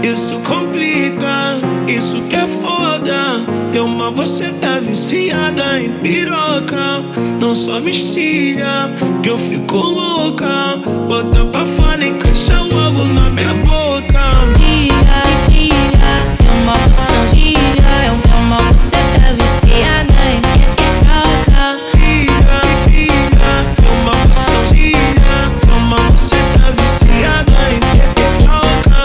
Isso complica, isso que é foda. Teu mal, você tá viciada em piroca. Não só me estiga, que eu fico louca. Bota pra fora, encaixa o ovo na minha boca. Pilha, teu mal você não diga. É o meu mal, você tá viciada em piroca. Pilha, teu mal, você não diga. Teu mal, você tá viciada em piroca.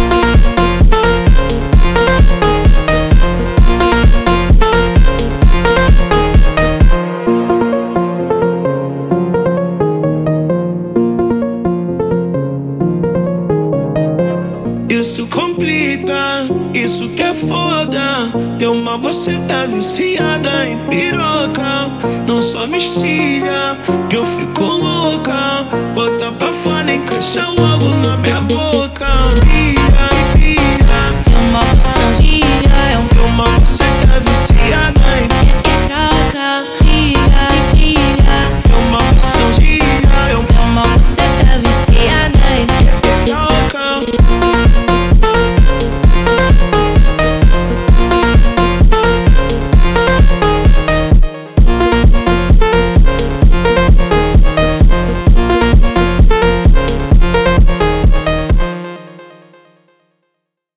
Isso complica, isso que é foda. Teu mal, você tá viciada em piroca. Não só me estiga, que eu fico louca. Bota pra fora, encaixa o ovo na minha boca.